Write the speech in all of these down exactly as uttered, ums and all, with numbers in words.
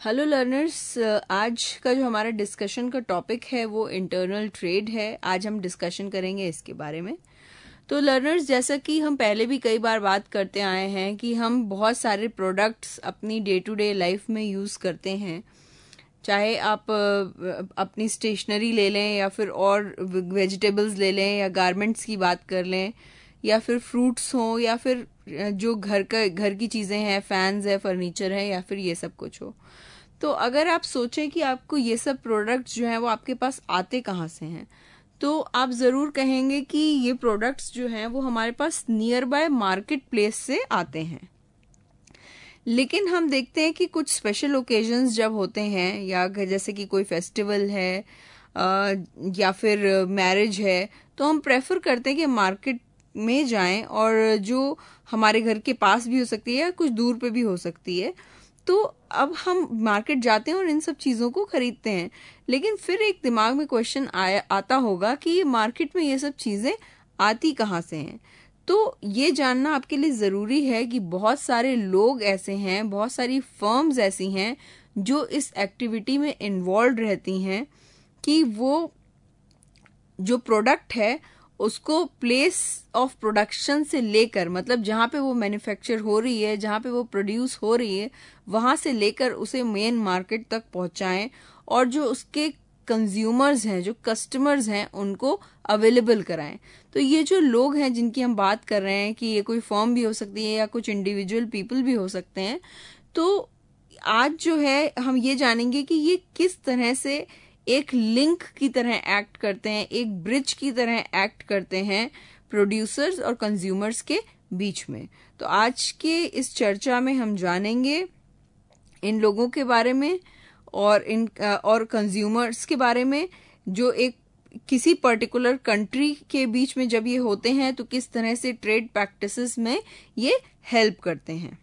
Hello learners, आज का जो हमारा डिस्कशन का टॉपिक है वो इंटरनल ट्रेड है। आज हम डिस्कशन करेंगे इसके बारे में। तो लर्नर्स, जैसा कि हम पहले भी कई बार बात करते आए हैं कि हम बहुत सारे प्रोडक्ट्स अपनी डे टू डे लाइफ में यूज़ करते हैं। चाहे आप अपनी स्टेशनरी ले लें या फिर और वेजिटेबल्स ले लें या गारमेंट्स की बात कर लें या फिर फ्रूट्स हों या फिर जो घर का घर की चीज़ें हैं, फैंस है, फर्नीचर है या फिर ये सब कुछ हो। तो अगर आप सोचें कि आपको ये सब प्रोडक्ट्स जो हैं वो आपके पास आते कहाँ से हैं, तो आप ज़रूर कहेंगे कि ये प्रोडक्ट्स जो हैं वो हमारे पास नियर बाय मार्केट प्लेस से आते हैं। लेकिन हम देखते हैं कि कुछ स्पेशल ओकेजन्स जब होते हैं या जैसे कि कोई फेस्टिवल है आ, या फिर मैरिज है, तो हम प्रेफर करते हैं कि मार्केट में जाएं, और जो हमारे घर के पास भी हो सकती है या कुछ दूर पे भी हो सकती है। तो अब हम मार्केट जाते हैं और इन सब चीज़ों को खरीदते हैं। लेकिन फिर एक दिमाग में क्वेश्चन आया आता होगा कि ये मार्केट में ये सब चीज़ें आती कहाँ से हैं। तो ये जानना आपके लिए ज़रूरी है कि बहुत सारे लोग ऐसे हैं, बहुत सारी फर्म्स ऐसी हैं जो इस एक्टिविटी में इन्वॉल्व रहती हैं कि वो जो प्रोडक्ट है उसको प्लेस ऑफ प्रोडक्शन से लेकर, मतलब जहाँ पे वो मैन्युफैक्चर हो रही है, जहाँ पे वो प्रोड्यूस हो रही है, वहाँ से लेकर उसे मेन मार्केट तक पहुँचाएं और जो उसके कंज्यूमर्स हैं, जो कस्टमर्स हैं, उनको अवेलेबल कराएं। तो ये जो लोग हैं जिनकी हम बात कर रहे हैं कि ये कोई फर्म भी हो सकती है या कुछ इंडिविजुअल पीपल भी हो सकते हैं, तो आज जो है हम ये जानेंगे कि ये किस तरह से एक लिंक की तरह एक्ट करते हैं, एक ब्रिज की तरह एक्ट करते हैं प्रोड्यूसर्स और कंज्यूमर्स के बीच में। तो आज के इस चर्चा में हम जानेंगे इन लोगों के बारे में और इन और कंज्यूमर्स के बारे में, जो एक किसी पर्टिकुलर कंट्री के बीच में जब ये होते हैं तो किस तरह से ट्रेड प्रैक्टिसेस में ये हेल्प करते हैं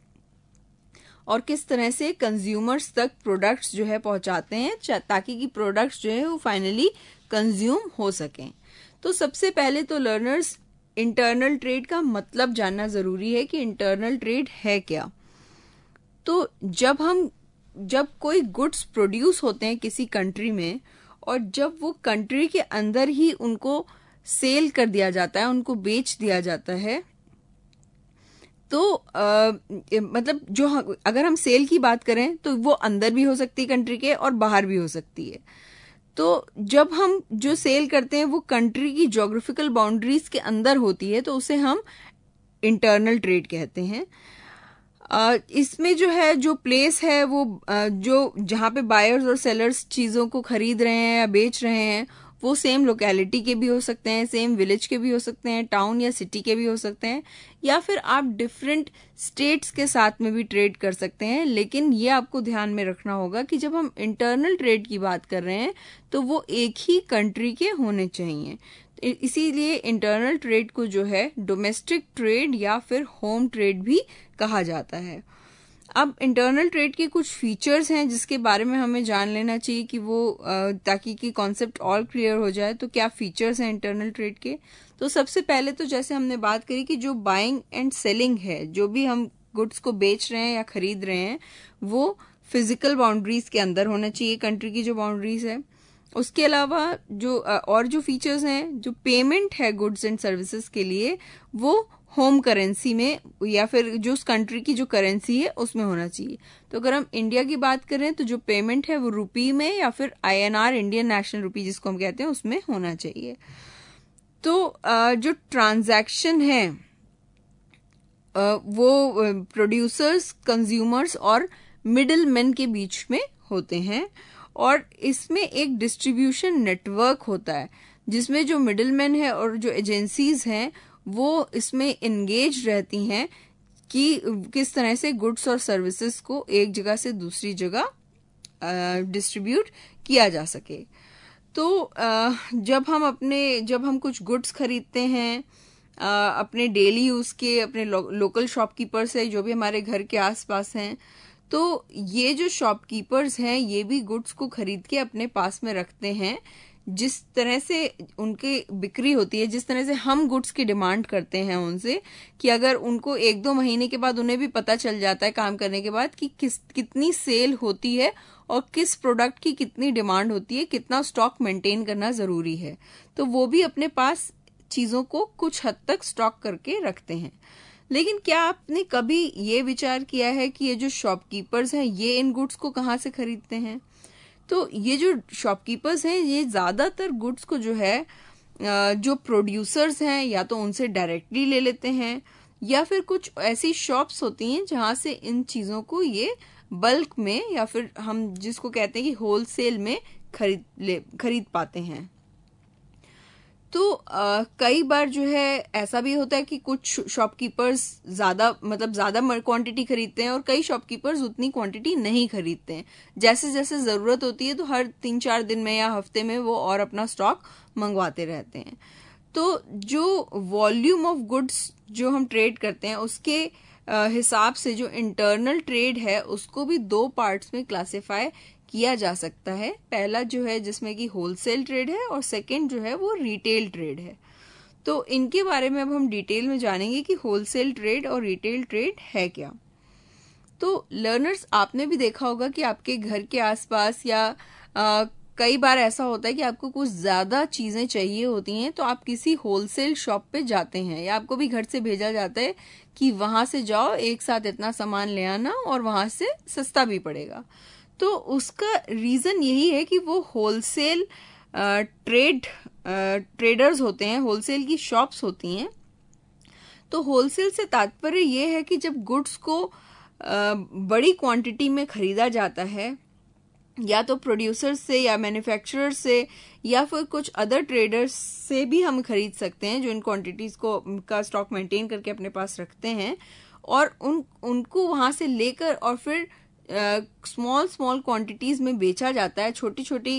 और किस तरह से कंज्यूमर्स तक प्रोडक्ट्स जो है पहुंचाते हैं ताकि कि प्रोडक्ट्स जो है वो फाइनली कंज्यूम हो सकें। तो सबसे पहले तो लर्नर्स, इंटरनल ट्रेड का मतलब जानना जरूरी है कि इंटरनल ट्रेड है क्या। तो जब हम जब कोई गुड्स प्रोड्यूस होते हैं किसी कंट्री में और जब वो कंट्री के अंदर ही उनको सेल कर दिया जाता है, उनको बेच दिया जाता है, तो आ, मतलब जो अगर हम सेल की बात करें तो वो अंदर भी हो सकती है कंट्री के और बाहर भी हो सकती है। तो जब हम जो सेल करते हैं वो कंट्री की ज्योग्राफिकल बाउंड्रीज के अंदर होती है तो उसे हम इंटरनल ट्रेड कहते हैं। आ, इसमें जो है जो प्लेस है वो आ, जो जहाँ पे बायर्स और सेलर्स चीज़ों को खरीद रहे हैं या बेच रहे हैं वो सेम लोकेलिटी के भी हो सकते हैं, सेम विलेज के भी हो सकते हैं, टाउन या सिटी के भी हो सकते हैं, या फिर आप डिफरेंट स्टेट्स के साथ में भी ट्रेड कर सकते हैं। लेकिन ये आपको ध्यान में रखना होगा कि जब हम इंटरनल ट्रेड की बात कर रहे हैं तो वो एक ही कंट्री के होने चाहिए। इसीलिए इंटरनल ट्रेड को जो है डोमेस्टिक ट्रेड या फिर होम ट्रेड भी कहा जाता है। अब इंटरनल ट्रेड के कुछ फीचर्स हैं जिसके बारे में हमें जान लेना चाहिए कि वो ताकि कि कॉन्सेप्ट और क्लियर हो जाए। तो क्या फीचर्स हैं इंटरनल ट्रेड के? तो सबसे पहले तो जैसे हमने बात करी कि जो बाइंग एंड सेलिंग है, जो भी हम गुड्स को बेच रहे हैं या खरीद रहे हैं, वो फिजिकल बाउंड्रीज के अंदर होना चाहिए, कंट्री की जो बाउंड्रीज है। उसके अलावा जो और जो फीचर्स हैं, जो पेमेंट है गुड्स एंड सर्विसेज के लिए, वो होम करेंसी में या फिर जो उस कंट्री की जो करेंसी है उसमें होना चाहिए। तो अगर हम इंडिया की बात करें तो जो पेमेंट है वो रुपी में या फिर आईएनआर, इंडियन नेशनल रुपी जिसको हम कहते हैं, उसमें होना चाहिए। तो जो ट्रांजैक्शन है वो प्रोड्यूसर्स, कंज्यूमर्स और मिडिल मैन के बीच में होते हैं, और इसमें एक डिस्ट्रीब्यूशन नेटवर्क होता है जिसमें जो मिडिल मैन है और जो एजेंसीज हैं वो इसमें एंगेज रहती हैं कि किस तरह से गुड्स और सर्विसेज को एक जगह से दूसरी जगह डिस्ट्रीब्यूट किया जा सके। तो आ, जब हम अपने जब हम कुछ गुड्स खरीदते हैं आ, अपने डेली यूज के, अपने लो, लोकल शॉपकीपर से जो भी हमारे घर के आसपास हैं, तो ये जो शॉपकीपर्स हैं ये भी गुड्स को खरीद के अपने पास में रखते हैं जिस तरह से उनकी बिक्री होती है, जिस तरह से हम गुड्स की डिमांड करते हैं उनसे, कि अगर उनको एक दो महीने के बाद उन्हें भी पता चल जाता है काम करने के बाद कि किस कितनी सेल होती है और किस प्रोडक्ट की कितनी डिमांड होती है, कितना स्टॉक मेंटेन करना जरूरी है, तो वो भी अपने पास चीजों को कुछ हद तक स्टॉक करके रखते हैं। लेकिन क्या आपने कभी ये विचार किया है कि ये जो शॉपकीपर्स हैं ये इन गुड्स को कहाँ से खरीदते हैं? तो ये जो शॉपकीपर्स हैं ये ज्यादातर गुड्स को जो है जो प्रोड्यूसर्स हैं या तो उनसे डायरेक्टली ले लेते हैं, या फिर कुछ ऐसी शॉप्स होती हैं जहां से इन चीजों को ये बल्क में या फिर हम जिसको कहते हैं कि होलसेल में खरीद ले खरीद पाते हैं। तो आ, कई बार जो है ऐसा भी होता है कि कुछ शॉपकीपर्स ज्यादा मतलब ज्यादा क्वांटिटी खरीदते हैं और कई शॉपकीपर्स उतनी क्वांटिटी नहीं खरीदते हैं। जैसे जैसे जरूरत होती है तो हर तीन चार दिन में या हफ्ते में वो और अपना स्टॉक मंगवाते रहते हैं। तो जो वॉल्यूम ऑफ गुड्स जो हम ट्रेड करते हैं उसके हिसाब से जो इंटरनल ट्रेड है उसको भी दो पार्ट्स में क्लासिफाई किया जा सकता है। पहला जो है जिसमें कि होलसेल ट्रेड है और सेकंड जो है वो रिटेल ट्रेड है। तो इनके बारे में अब हम डिटेल में जानेंगे कि होलसेल ट्रेड और रिटेल ट्रेड है क्या। तो लर्नर्स, आपने भी देखा होगा कि आपके घर के आसपास या आ, कई बार ऐसा होता है कि आपको कुछ ज्यादा चीजें चाहिए होती हैं तो आप किसी होलसेल शॉप पे जाते हैं, या आपको भी घर से भेजा जाता है कि वहां से जाओ, एक साथ इतना सामान ले आना और वहां से सस्ता भी पड़ेगा। तो उसका रीजन यही है कि वो होलसेल ट्रेड ट्रेडर्स होते हैं, होलसेल की शॉप्स होती हैं। तो होलसेल से तात्पर्य ये है कि जब गुड्स को आ, बड़ी क्वांटिटी में खरीदा जाता है, या तो प्रोड्यूसर से या मैन्युफैक्चरर से या फिर कुछ अदर ट्रेडर्स से भी हम खरीद सकते हैं जो इन क्वांटिटीज को का स्टॉक मेंटेन करके अपने पास रखते हैं, और उन उनको वहां से लेकर और फिर स्मॉल स्मॉल क्वांटिटीज में बेचा जाता है। छोटी छोटी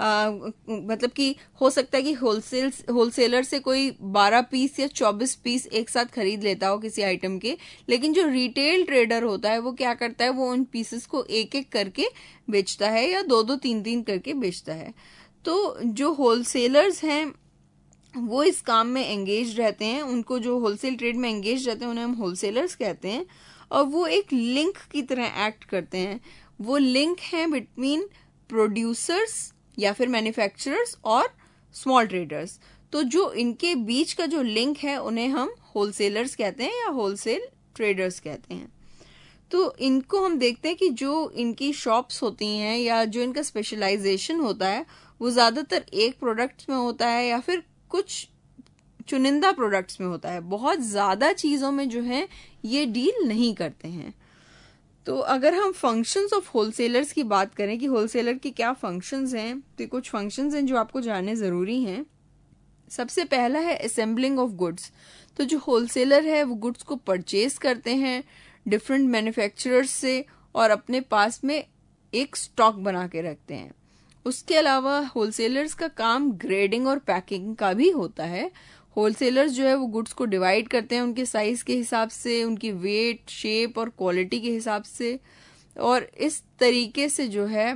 मतलब कि हो सकता है कि होलसेल होलसेलर से कोई बारह पीस या चौबीस पीस एक साथ खरीद लेता हो किसी आइटम के, लेकिन जो रिटेल ट्रेडर होता है वो क्या करता है, वो उन पीसेस को एक एक करके बेचता है या दो दो तीन तीन करके बेचता है। तो जो होलसेलर्स हैं वो इस काम में एंगेज रहते हैं, उनको जो होलसेल ट्रेड में एंगेज रहते हैं उन्हें हम होलसेलर्स कहते हैं, और वो एक लिंक की तरह एक्ट करते हैं। वो लिंक है बिटवीन प्रोड्यूसर्स या फिर मैन्युफैक्चरर्स और स्मॉल ट्रेडर्स। तो जो इनके बीच का जो लिंक है उन्हें हम होलसेलर्स कहते हैं या होलसेल ट्रेडर्स कहते हैं। तो इनको हम देखते हैं कि जो इनकी शॉप्स होती हैं या जो इनका स्पेशलाइजेशन होता है वो ज्यादातर एक प्रोडक्ट्स में होता है या फिर कुछ चुनिंदा प्रोडक्ट्स में होता है। बहुत ज्यादा चीजों में जो है ये डील नहीं करते हैं। तो अगर हम फंक्शंस ऑफ होलसेलर्स की बात करें कि होलसेलर की क्या फंक्शंस हैं, तो कुछ फंक्शंस हैं जो आपको जानने जरूरी हैं। सबसे पहला है असेंबलिंग ऑफ गुड्स। तो जो होलसेलर है वो गुड्स को परचेज करते हैं डिफरेंट मैन्युफैक्चरर्स से और अपने पास में एक स्टॉक बना के रखते हैं। उसके अलावा होलसेलर्स का काम ग्रेडिंग और पैकिंग का भी होता है। होलसेलर्स जो है वो गुड्स को डिवाइड करते हैं उनके साइज के हिसाब से, उनकी वेट, शेप और क्वालिटी के हिसाब से, और इस तरीके से जो है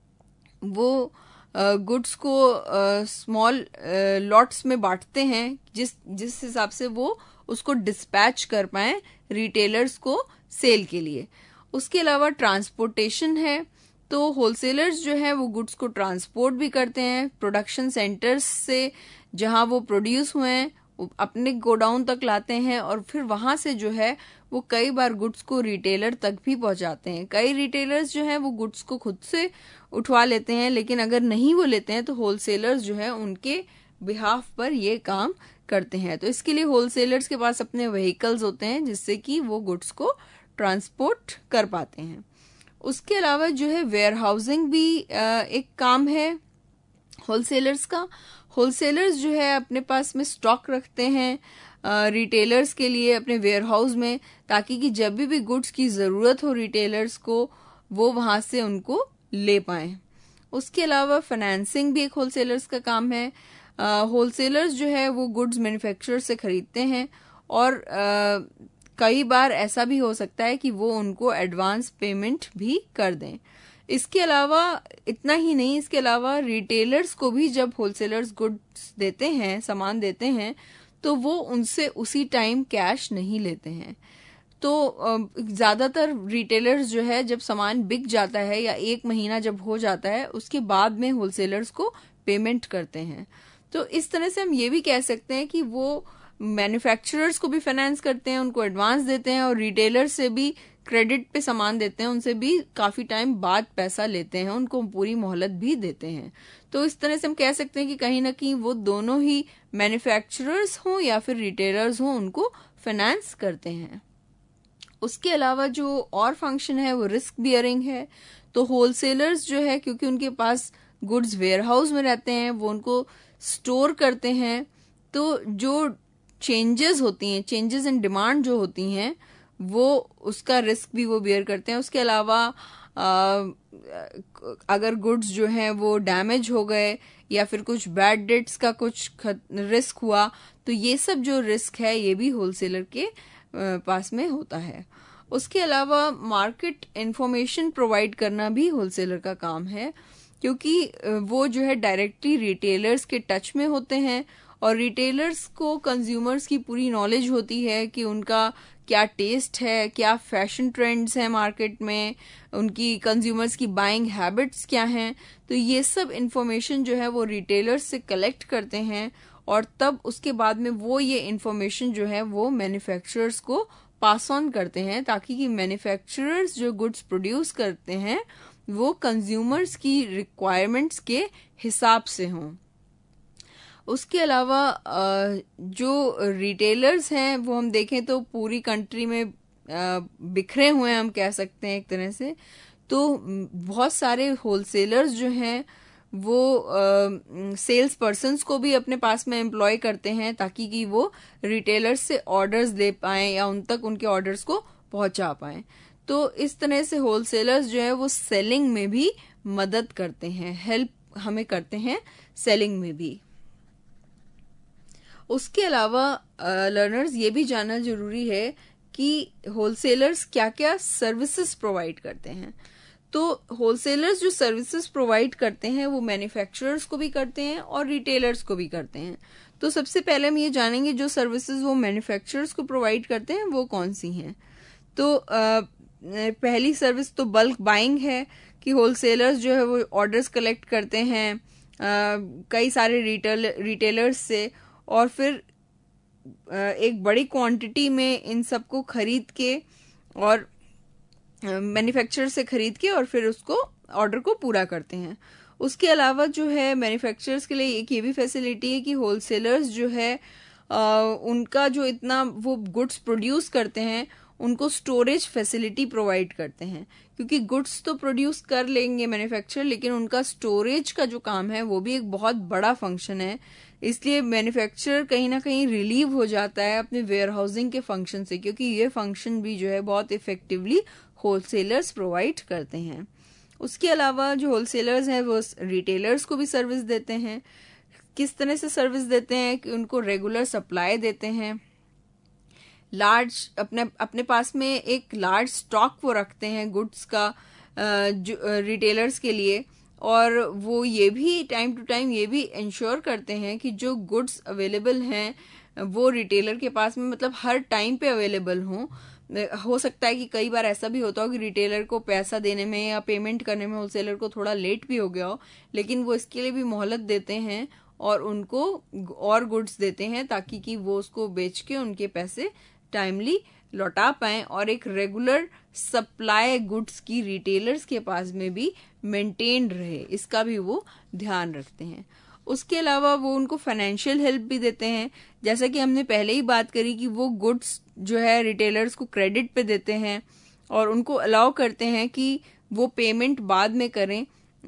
वो गुड्स को स्मॉल लॉट्स में बांटते हैं जिस जिस हिसाब से वो उसको डिस्पैच कर पाए रिटेलर्स को सेल के लिए। उसके अलावा ट्रांसपोर्टेशन है। तो होलसेलर्स जो है वो गुड्स को ट्रांसपोर्ट भी करते हैं प्रोडक्शन सेंटर्स से, जहां वो प्रोड्यूस हुए हैं अपने गोडाउन तक लाते हैं और फिर वहां से जो है वो कई बार गुड्स को रिटेलर तक भी पहुंचाते हैं। कई रिटेलर्स जो है वो गुड्स को खुद से उठवा लेते हैं, लेकिन अगर नहीं वो लेते हैं तो होलसेलर्स जो है उनके बिहाफ पर ये काम करते हैं। तो इसके लिए होलसेलर्स के पास अपने व्हीकल्स होते हैं जिससे कि वो गुड्स को ट्रांसपोर्ट कर पाते हैं। उसके अलावा जो है वेयर हाउसिंग भी एक काम है होलसेलर्स का। होलसेलर्स जो है अपने पास में स्टॉक रखते हैं रिटेलर्स के लिए अपने वेयर हाउस में, ताकि कि जब भी भी गुड्स की जरूरत हो रिटेलर्स को वो वहां से उनको ले पाए। उसके अलावा फाइनेंसिंग भी एक होलसेलर्स का काम है। होलसेलर्स जो है वो गुड्स मैन्युफैक्चरर से खरीदते हैं और uh, कई बार ऐसा भी हो सकता है कि वो उनको एडवांस पेमेंट भी कर दें। इसके अलावा इतना ही नहीं, इसके अलावा रिटेलर्स को भी जब होलसेलर्स गुड्स देते हैं, सामान देते हैं, तो वो उनसे उसी टाइम कैश नहीं लेते हैं। तो ज़्यादातर रिटेलर्स जो है जब सामान बिक जाता है या एक महीना जब हो जाता है उसके बाद में होलसेलर्स को पेमेंट करते हैं। तो इस तरह से हम ये भी कह सकते हैं कि वो मैन्युफैक्चरर्स को भी फाइनेंस करते हैं, उनको एडवांस देते हैं, और रिटेलर्स से भी क्रेडिट पे सामान देते हैं, उनसे भी काफ़ी टाइम बाद पैसा लेते हैं, उनको पूरी मोहलत भी देते हैं। तो इस तरह से हम कह सकते हैं कि कहीं ना कहीं वो दोनों ही मैन्युफैक्चरर्स हों या फिर रिटेलर्स हों, उनको फाइनेंस करते हैं। उसके अलावा जो और फंक्शन है वो रिस्क बियरिंग है। तो होलसेलर्स जो है, क्योंकि उनके पास गुड्स वेयरहाउस में रहते हैं, वो उनको स्टोर करते हैं, तो जो चेंजेस होती हैं, चेंजेस इन डिमांड जो होती हैं, वो उसका रिस्क भी वो बियर करते हैं। उसके अलावा आ, अगर गुड्स जो हैं वो डैमेज हो गए या फिर कुछ बैड डेट्स का कुछ रिस्क हुआ, तो ये सब जो रिस्क है ये भी होलसेलर के पास में होता है। उसके अलावा मार्केट इंफॉर्मेशन प्रोवाइड करना भी होलसेलर का काम है, क्योंकि वो जो है डायरेक्टली रिटेलर्स के टच में होते हैं, और रिटेलर्स को कंज्यूमर्स की पूरी नॉलेज होती है कि उनका क्या टेस्ट है, क्या फैशन ट्रेंड्स हैं मार्केट में, उनकी कंज्यूमर्स की बाइंग हैबिट्स क्या हैं। तो ये सब इंफॉर्मेशन जो है वो रिटेलर्स से कलेक्ट करते हैं, और तब उसके बाद में वो ये इंफॉर्मेशन जो है वो मैन्युफैक्चरर्स को पास ऑन करते हैं, ताकि कि मैन्युफैक्चरर्स जो गुड्स प्रोड्यूस करते हैं वो कंज्यूमर्स की रिक्वायरमेंट्स के हिसाब से हों। उसके अलावा जो रिटेलर्स हैं वो हम देखें तो पूरी कंट्री में बिखरे हुए हैं, हम कह सकते हैं एक तरह से। तो बहुत सारे होलसेलर्स जो हैं वो सेल्स पर्सन्स को भी अपने पास में एम्प्लॉय करते हैं, ताकि कि वो रिटेलर्स से ऑर्डर्स ले पाएं या उन तक उनके ऑर्डर्स को पहुंचा पाएं। तो इस तरह से होलसेलर्स जो है वो सेलिंग में भी मदद करते हैं, हेल्प हमें करते हैं सेलिंग में भी। उसके अलावा लर्नर्स ये भी जानना जरूरी है कि होलसेलर्स क्या क्या सर्विसेज प्रोवाइड करते हैं। तो होलसेलर्स जो सर्विसेज प्रोवाइड करते हैं वो मैन्युफैक्चरर्स को भी करते हैं और रिटेलर्स को भी करते हैं। तो सबसे पहले हम ये जानेंगे जो सर्विसेज वो मैन्युफैक्चरर्स को प्रोवाइड करते हैं वो कौन सी हैं। तो आ, पहली सर्विस तो बल्क बाइंग है, कि होलसेलर्स जो है वो ऑर्डर्स कलेक्ट करते हैं आ, कई सारे रिटेल रिटेलर्स से, और फिर एक बड़ी क्वांटिटी में इन सबको खरीद के और मैन्युफैक्चरर से खरीद के और फिर उसको ऑर्डर को पूरा करते हैं। उसके अलावा जो है मैन्युफैक्चरर्स के लिए एक ये भी फैसिलिटी है कि होलसेलर्स जो है आ, उनका जो इतना वो गुड्स प्रोड्यूस करते हैं उनको स्टोरेज फैसिलिटी प्रोवाइड करते हैं, क्योंकि गुड्स तो प्रोड्यूस कर लेंगे मैन्युफैक्चरर, लेकिन उनका स्टोरेज का जो काम है वो भी एक बहुत बड़ा फंक्शन है। इसलिए मैन्युफैक्चरर कहीं ना कहीं रिलीव हो जाता है अपने वेयर हाउसिंग के फंक्शन से, क्योंकि ये फंक्शन भी जो है बहुत इफेक्टिवली होलसेलर्स प्रोवाइड करते हैं। उसके अलावा जो होलसेलर्स हैं वो रिटेलर्स को भी सर्विस देते हैं। किस तरह से सर्विस देते हैं कि उनको रेगुलर सप्लाई देते हैं, लार्ज अपने अपने पास में एक लार्ज स्टॉक वो रखते हैं गुड्स का जो रिटेलर्स के लिए, और वो ये भी टाइम टू टाइम ये भी इंश्योर करते हैं कि जो गुड्स अवेलेबल हैं वो रिटेलर के पास में मतलब हर टाइम पे अवेलेबल हों। हो सकता है कि कई बार ऐसा भी होता हो कि रिटेलर को पैसा देने में या पेमेंट करने में होलसेलर को थोड़ा लेट भी हो गया हो, लेकिन वो इसके लिए भी मोहलत देते हैं और उनको और गुड्स देते हैं, ताकि कि वो उसको बेच के उनके पैसे टाइमली लौटा पाएं और एक रेगुलर सप्लाई गुड्स की रिटेलर्स के पास में भी मेंटेन रहे, इसका भी वो ध्यान रखते हैं। उसके अलावा वो उनको फाइनेंशियल हेल्प भी देते हैं, जैसा कि हमने पहले ही बात करी कि वो गुड्स जो है रिटेलर्स को क्रेडिट पे देते हैं और उनको अलाउ करते हैं कि वो पेमेंट बाद में करें,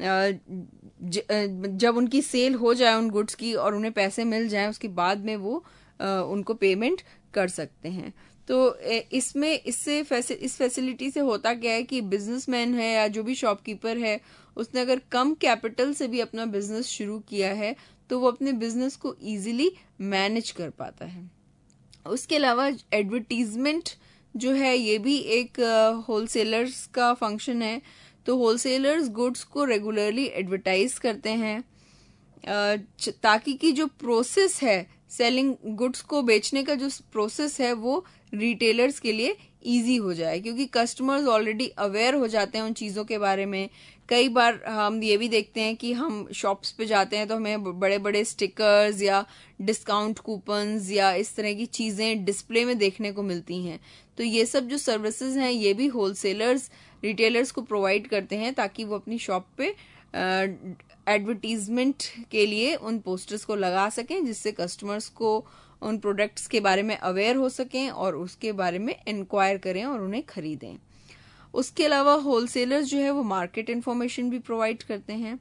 जब उनकी सेल हो जाए उन गुड्स की और उन्हें पैसे मिल जाएं उसके बाद में वो उनको पेमेंट कर सकते हैं। तो इसमें इससे फैसिल, इस फैसिलिटी से होता क्या है कि बिजनेसमैन है या जो भी शॉपकीपर है उसने अगर कम कैपिटल से भी अपना बिजनेस शुरू किया है तो वो अपने बिजनेस को इजीली मैनेज कर पाता है। उसके अलावा एडवर्टीजमेंट जो है ये भी एक होलसेलर्स का फंक्शन है। तो होलसेलर्स गुड्स को रेगुलरली एडवर्टाइज करते हैं ताकि कि जो प्रोसेस है सेलिंग गुड्स को बेचने का जो प्रोसेस है वो रिटेलर्स के लिए इजी हो जाए, क्योंकि कस्टमर्स ऑलरेडी अवेयर हो जाते हैं उन चीज़ों के बारे में। कई बार हम ये भी देखते हैं कि हम शॉप्स पे जाते हैं तो हमें बड़े बड़े स्टिकर्स या डिस्काउंट कूपन्स या इस तरह की चीज़ें डिस्प्ले में देखने को मिलती हैं। तो ये सब जो सर्विसेज हैं ये भी होलसेलर्स रिटेलर्स को प्रोवाइड करते हैं ताकि वो अपनी शॉप पे एडवर्टीजमेंट के लिए उन पोस्टर्स को लगा सकें, जिससे कस्टमर्स को उन प्रोडक्ट्स के बारे में अवेयर हो सकें और उसके बारे में इंक्वायर करें और उन्हें खरीदें। उसके अलावा होलसेलर्स जो है वो मार्केट इंफॉर्मेशन भी प्रोवाइड करते हैं।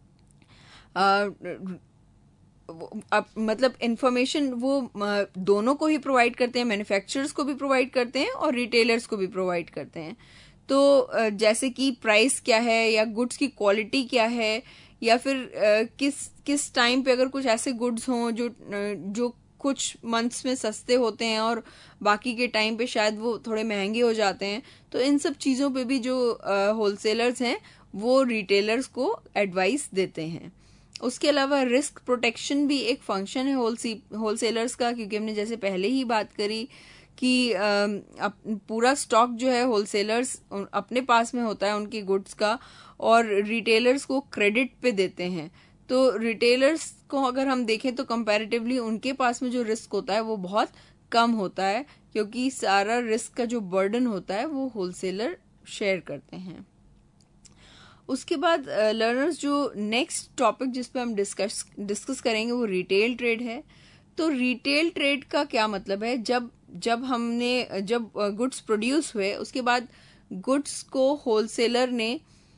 अब मतलब इंफॉर्मेशन वो दोनों को ही प्रोवाइड करते हैं, मैन्युफैक्चरर्स को भी प्रोवाइड करते हैं और रिटेलर्स को भी प्रोवाइड करते हैं। तो जैसे कि प्राइस क्या है या गुड्स की क्वालिटी क्या है, या फिर किस किस टाइम पे अगर कुछ ऐसे गुड्स हों जो जो कुछ मंथ्स में सस्ते होते हैं और बाकी के टाइम पे शायद वो थोड़े महंगे हो जाते हैं, तो इन सब चीज़ों पे भी जो होलसेलर्स हैं वो रिटेलर्स को एडवाइस देते हैं। उसके अलावा रिस्क प्रोटेक्शन भी एक फंक्शन है होलसेलर्स का, क्योंकि हमने जैसे पहले ही बात करी कि पूरा स्टॉक जो है होलसेलर्स अपने पास में होता है उनकी गुड्स का, और रिटेलर्स को क्रेडिट पे देते हैं। तो रिटेलर्स को अगर हम देखें तो कंपैरेटिवली उनके पास में जो रिस्क होता है वो बहुत कम होता है, क्योंकि सारा रिस्क का जो बर्डन होता है वो होलसेलर शेयर करते हैं। उसके बाद लर्नर्स जो नेक्स्ट टॉपिक जिस पे हम डिस्कस डिस्कस करेंगे वो रिटेल ट्रेड है। तो रिटेल ट्रेड का क्या मतलब है, जब जब हमने जब गुड्स प्रोड्यूस हुए उसके बाद गुड्स को होलसेलर ने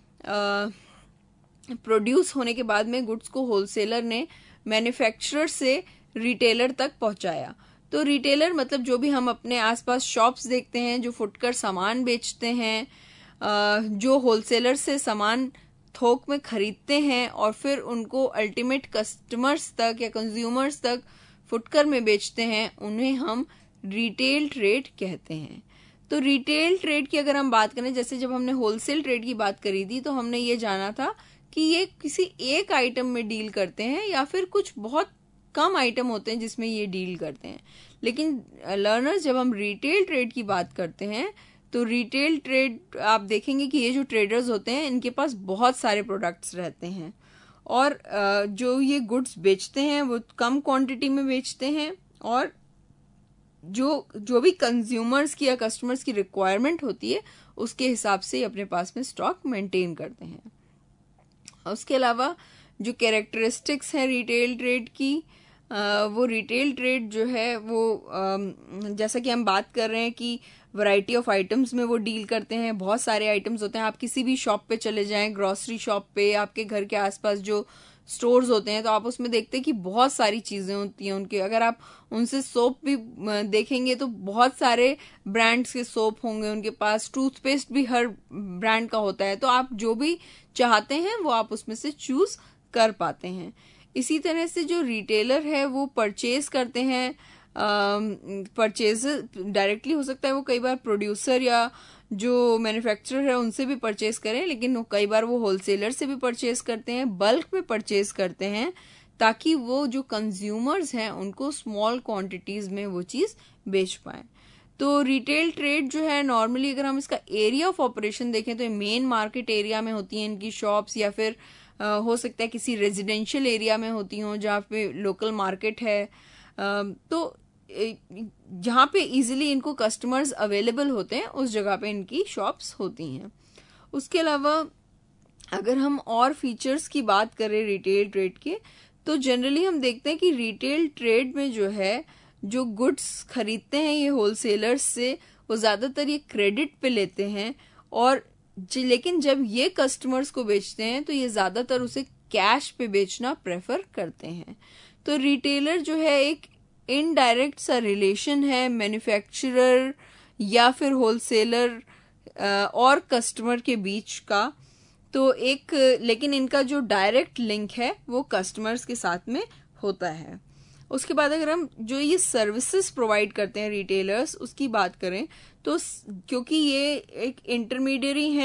प्रोड्यूस होने के बाद में गुड्स को होलसेलर ने मैन्युफैक्चरर से रिटेलर तक पहुंचाया। तो रिटेलर मतलब जो भी हम अपने आसपास शॉप्स देखते हैं जो फुटकर सामान बेचते हैं, जो होलसेलर से सामान थोक में खरीदते हैं और फिर उनको अल्टीमेट कस्टमर्स तक या कंज्यूमर्स तक फुटकर में बेचते हैं, उन्हें हम रिटेल ट्रेड कहते हैं। तो रिटेल ट्रेड की अगर हम बात करें, जैसे जब हमने होलसेल ट्रेड की बात करी थी तो हमने ये जाना था कि ये किसी एक आइटम में डील करते हैं या फिर कुछ बहुत कम आइटम होते हैं जिसमें ये डील करते हैं। लेकिन लर्नर्स जब हम रिटेल ट्रेड की बात करते हैं तो रिटेल ट्रेड आप देखेंगे कि ये जो ट्रेडर्स होते हैं इनके पास बहुत सारे प्रोडक्ट्स रहते हैं और जो ये गुड्स बेचते हैं वो कम क्वांटिटी में बेचते हैं और जो जो भी कंज्यूमर्स की या कस्टमर्स की रिक्वायरमेंट होती है उसके हिसाब से अपने पास में स्टॉक मेंटेन करते हैं। उसके अलावा जो कैरेक्टरिस्टिक्स हैं रिटेल ट्रेड की, आ, वो रिटेल ट्रेड जो है वो आ, जैसा कि हम बात कर रहे हैं कि वैरायटी ऑफ आइटम्स में वो डील करते हैं। बहुत सारे आइटम्स होते हैं, आप किसी भी शॉप पे चले जाएं, ग्रोसरी शॉप पे, आपके घर के आसपास जो स्टोर्स होते हैं तो आप उसमें देखते हैं कि बहुत सारी चीजें होती हैं उनके। अगर आप उनसे सोप भी देखेंगे तो बहुत सारे ब्रांड्स के सोप होंगे उनके पास, टूथपेस्ट भी हर ब्रांड का होता है, तो आप जो भी चाहते हैं वो आप उसमें से चूज कर पाते हैं। इसी तरह से जो रिटेलर है वो परचेज करते हैं, परचेज डायरेक्टली हो सकता है, वो कई बार प्रोड्यूसर या जो मैन्युफैक्चरर है उनसे भी परचेज करें, लेकिन कई बार वो होलसेलर से भी परचेज करते हैं, बल्क में परचेज करते हैं ताकि वो जो कंज्यूमर्स हैं उनको स्मॉल क्वांटिटीज में वो चीज बेच पाए। तो रिटेल ट्रेड जो है नॉर्मली अगर हम इसका एरिया ऑफ ऑपरेशन देखें तो मेन मार्केट एरिया में होती हैं इनकी शॉप्स, या फिर आ, हो सकता है किसी रेजिडेंशियल एरिया में होती हों जहाँ पे लोकल मार्केट है, आ, तो जहाँ पे इजीली इनको कस्टमर्स अवेलेबल होते हैं उस जगह पे इनकी शॉप्स होती हैं। उसके अलावा अगर हम और फीचर्स की बात करें रिटेल ट्रेड के, तो जनरली हम देखते हैं कि रिटेल ट्रेड में जो है जो गुड्स खरीदते हैं ये होलसेलर्स से, वो ज्यादातर ये क्रेडिट पे लेते हैं, और लेकिन जब ये कस्टमर्स को बेचते हैं तो ये ज्यादातर उसे कैश पे बेचना प्रेफर करते हैं। तो रिटेलर जो है एक इनडायरेक्ट सा रिलेशन है मैन्युफैक्चरर या फिर होलसेलर और कस्टमर के बीच का, तो एक लेकिन इनका जो डायरेक्ट लिंक है वो कस्टमर्स के साथ में होता है। उसके बाद अगर हम जो ये सर्विसेज प्रोवाइड करते हैं रिटेलर्स उसकी बात करें तो क्योंकि ये एक इंटरमीडियरी हैं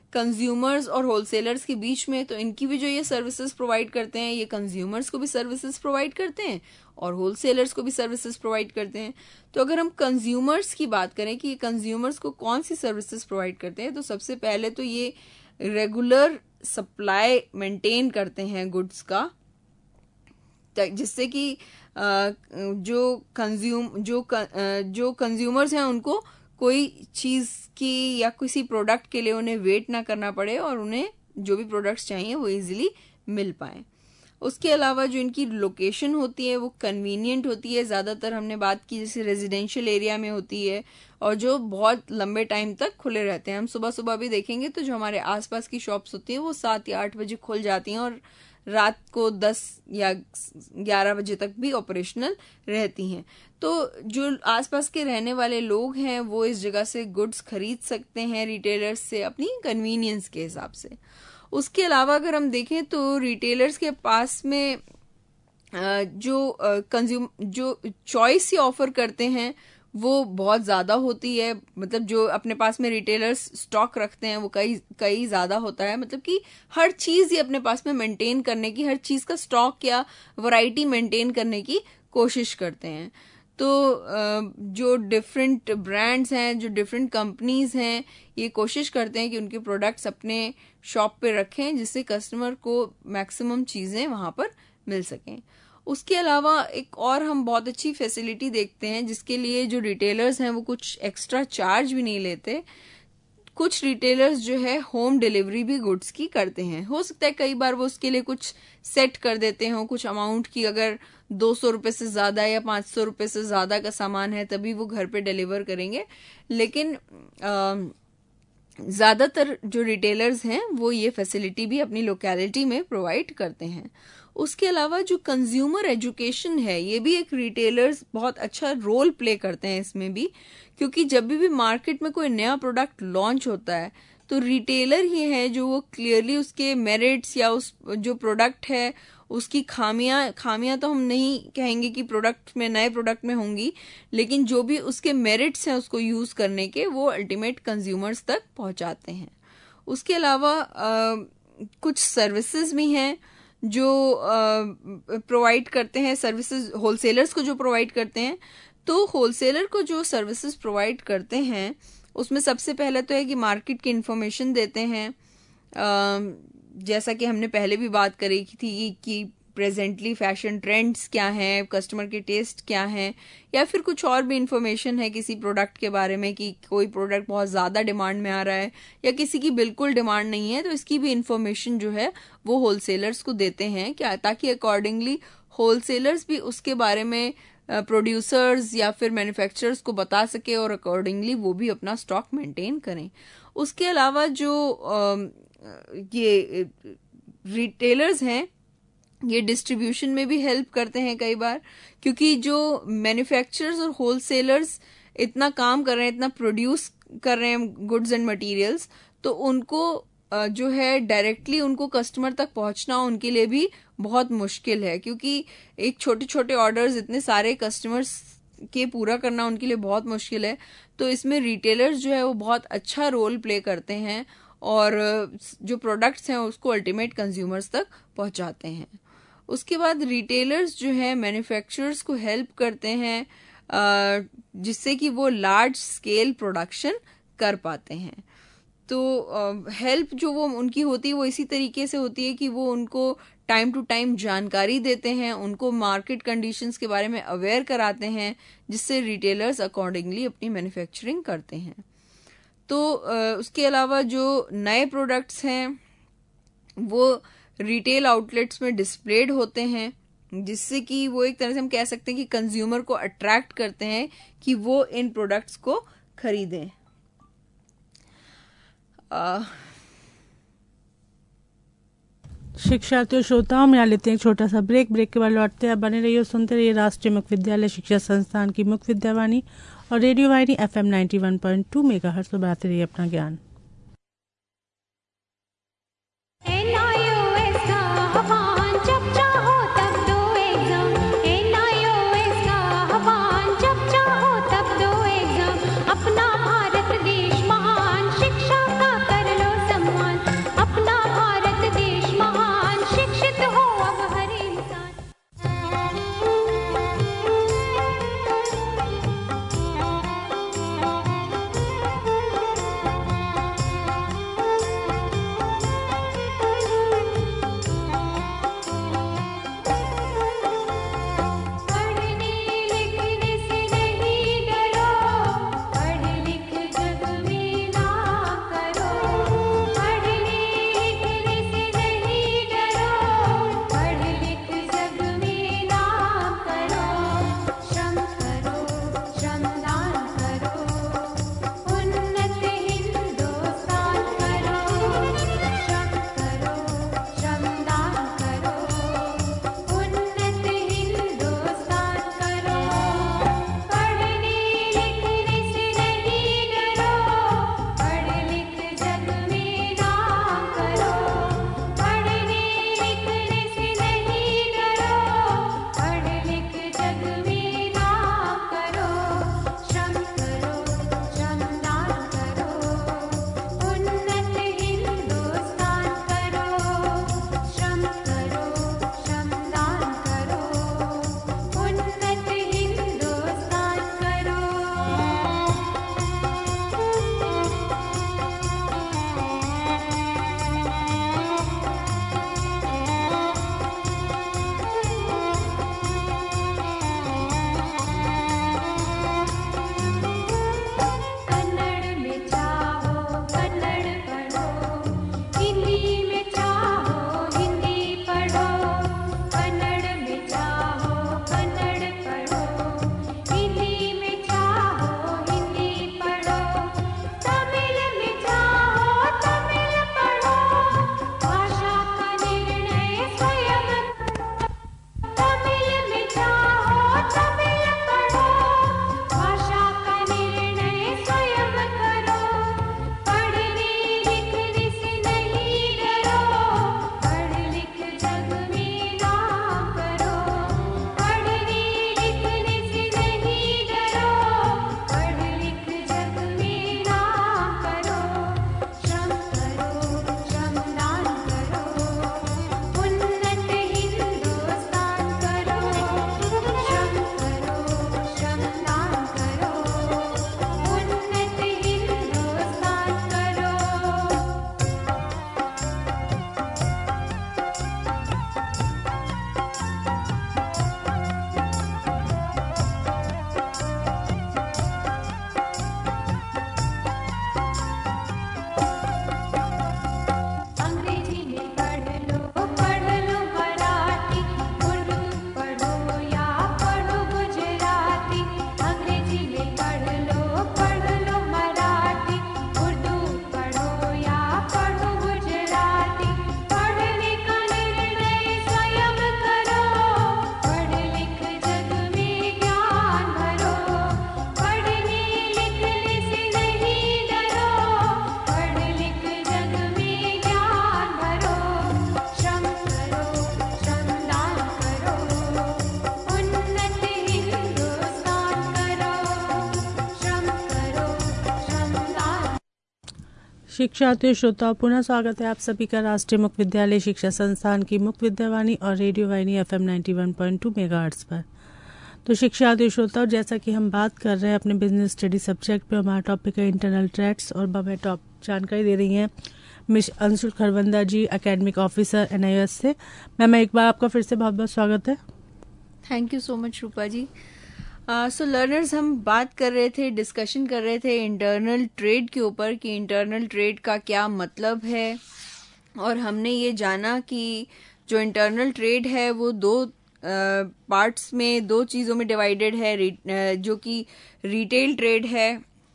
कंज्यूमर्स और होलसेलर्स के बीच में, तो इनकी भी जो ये सर्विसेज प्रोवाइड करते हैं, ये कंज्यूमर्स को भी सर्विसेज प्रोवाइड करते हैं और होलसेलर्स को भी सर्विसेज प्रोवाइड करते हैं। तो अगर हम कंज्यूमर्स की बात करें कि ये कंज्यूमर्स को कौन सी सर्विसेज प्रोवाइड करते हैं, तो सबसे पहले तो ये रेगुलर सप्लाई मेंटेन करते हैं गुड्स का, जिससे कि जो कंज्यूम जो जो कंज्यूमर्स हैं उनको कोई चीज़ की या किसी प्रोडक्ट के लिए उन्हें वेट ना करना पड़े और उन्हें जो भी प्रोडक्ट्स चाहिए वो इजीली मिल पाए। उसके अलावा जो इनकी लोकेशन होती है वो कन्वीनियंट होती है, ज़्यादातर हमने बात की जैसे रेजिडेंशियल एरिया में होती है, और जो बहुत लंबे टाइम तक खुले रहते हैं। हम सुबह सुबह भी देखेंगे तो जो हमारे आसपास की शॉप्स होती हैं वो सात या आठ बजे खुल जाती हैं और रात को दस या ग्यारह बजे तक भी ऑपरेशनल रहती हैं। तो जो आसपास के रहने वाले लोग हैं वो इस जगह से गुड्स खरीद सकते हैं रिटेलर्स से अपनी कन्वीनियंस के हिसाब से। उसके अलावा अगर हम देखें तो रिटेलर्स के पास में जो कंज्यूम जो चॉइस ही ऑफर करते हैं वो बहुत ज़्यादा होती है। मतलब जो अपने पास में रिटेलर्स स्टॉक रखते हैं वो कई कई ज़्यादा होता है। मतलब कि हर चीज़ ही अपने पास में मेंटेन करने की, हर चीज़ का स्टॉक या वैरायटी मेंटेन करने की कोशिश करते हैं। तो जो डिफरेंट ब्रांड्स हैं, जो डिफरेंट कंपनीज हैं, ये कोशिश करते हैं कि उनके प्रोडक्ट्स अपने शॉप पे रखें जिससे कस्टमर को मैक्सिमम चीज़ें वहाँ पर मिल सकें। उसके अलावा एक और हम बहुत अच्छी फैसिलिटी देखते हैं जिसके लिए जो रिटेलर्स हैं वो कुछ एक्स्ट्रा चार्ज भी नहीं लेते। कुछ रिटेलर्स जो है होम डिलीवरी भी गुड्स की करते हैं। हो सकता है कई बार वो उसके लिए कुछ सेट कर देते हो कुछ अमाउंट की, अगर दो सौ रुपये से ज़्यादा या पाँच सौ रुपये से ज़्यादा का सामान है तभी वो घर पे डिलीवर करेंगे। लेकिन ज़्यादातर जो रिटेलर्स हैं वो ये फैसिलिटी भी अपनी लोकेलिटी में प्रोवाइड करते हैं। उसके अलावा जो कंज्यूमर एजुकेशन है ये भी एक रिटेलर्स बहुत अच्छा रोल प्ले करते हैं इसमें भी, क्योंकि जब भी भी मार्केट में कोई नया प्रोडक्ट लॉन्च होता है तो रिटेलर ही है जो वो क्लियरली उसके मेरिट्स या उस जो प्रोडक्ट है उसकी खामियां खामियां तो हम नहीं कहेंगे कि प्रोडक्ट में नए प्रोडक्ट में होंगी, लेकिन जो भी उसके मेरिट्स हैं उसको यूज़ करने के वो अल्टीमेट कंज्यूमर्स तक पहुंचाते हैं। उसके अलावा आ, कुछ सर्विसेज भी हैं जो प्रोवाइड करते हैं, सर्विसेज होलसेलर्स को जो प्रोवाइड करते हैं। तो होलसेलर को जो सर्विसेज प्रोवाइड करते हैं उसमें सबसे पहले तो है कि मार्केट की इन्फॉर्मेशन देते हैं। आ, जैसा कि हमने पहले भी बात करी थी कि प्रेजेंटली फैशन ट्रेंड्स क्या हैं, कस्टमर के टेस्ट क्या हैं, या फिर कुछ और भी इंफॉर्मेशन है किसी प्रोडक्ट के बारे में कि कोई प्रोडक्ट बहुत ज़्यादा डिमांड में आ रहा है या किसी की बिल्कुल डिमांड नहीं है, तो इसकी भी इंफॉर्मेशन जो है वो होलसेलर्स को देते हैं क्या, ताकि अकॉर्डिंगली होलसेलर्स भी उसके बारे में प्रोड्यूसर्स या फिर मैन्युफैक्चरर्स को बता सके और अकॉर्डिंगली वो भी अपना स्टॉक मेंटेन करें। उसके अलावा जो ये रिटेलर्स हैं ये डिस्ट्रीब्यूशन में भी हेल्प करते हैं कई बार, क्योंकि जो मैन्युफैक्चरर्स और होलसेलर्स इतना काम कर रहे हैं, इतना प्रोड्यूस कर रहे हैं गुड्स एंड मटेरियल्स, तो उनको जो है डायरेक्टली उनको कस्टमर तक पहुंचना उनके लिए भी बहुत मुश्किल है, क्योंकि एक छोटे छोटे ऑर्डर्स इतने सारे कस्टमर्स के पूरा करना उनके लिए बहुत मुश्किल है। तो इसमें रिटेलर्स जो है वो बहुत अच्छा रोल प्ले करते हैं और जो प्रोडक्ट्स हैं उसको अल्टीमेट कंज्यूमर्स तक पहुंचाते हैं। उसके बाद रिटेलर्स जो है मैन्युफैक्चरर्स को हेल्प करते हैं जिससे कि वो लार्ज स्केल प्रोडक्शन कर पाते हैं। तो हेल्प जो वो उनकी होती है वो इसी तरीके से होती है कि वो उनको टाइम टू टाइम जानकारी देते हैं, उनको मार्केट कंडीशंस के बारे में अवेयर कराते हैं, जिससे रिटेलर्स अकॉर्डिंगली अपनी मैन्युफैक्चरिंग करते हैं। तो उसके अलावा जो नए प्रोडक्ट्स हैं वो रिटेल आउटलेट्स में डिस्प्लेड होते हैं, जिससे कि वो एक तरह से हम कह सकते हैं कि कंज्यूमर को अट्रैक्ट करते हैं कि वो इन प्रोडक्ट्स को खरीदें। आ, शिक्षार्थियों श्रोताओं में लेते हैं एक छोटा सा ब्रेक। ब्रेक के बाद लौटते हैं। बने रहिए, सुनते रहिए राष्ट्रीय मुक्त विद्यालय शिक्षा संस्थान की मुक्त विद्यावाणी और radio Vahini F M ninety one point two megahertz पर बढ़ाते रहिए अपना ज्ञान। अपना भारत देश महान, शिक्षा का कर लो सम्मान। शिक्षार्थियों श्रोताओं, पुनः स्वागत है आप सभी का राष्ट्रीय मुक्त विद्यालय शिक्षा संस्थान की मुक्त विद्यावाणी और radio Vahini F M ninety one point two megahertz पर। तो शिक्षार्थियों श्रोताओं, जैसा कि हम बात कर रहे हैं अपने बिजनेस स्टडी सब्जेक्ट पे, हमारा टॉपिक है इंटरनल थ्रेट्स और हमें टॉप जानकारी दे रही हैं miss Anshul Kharwanda ji, academic officer N I S से। मैम, एक बार आपका फिर से बहुत बहुत स्वागत है। Thank you so much Rupa ji. So uh, learners so हम बात कर रहे थे, डिस्कशन कर रहे थे इंटरनल ट्रेड के ऊपर कि इंटरनल ट्रेड का क्या मतलब है, और हमने ये जाना कि जो इंटरनल ट्रेड है वो दो पार्ट्स uh, में, दो चीज़ों में डिवाइडेड है, uh, जो कि रिटेल ट्रेड है,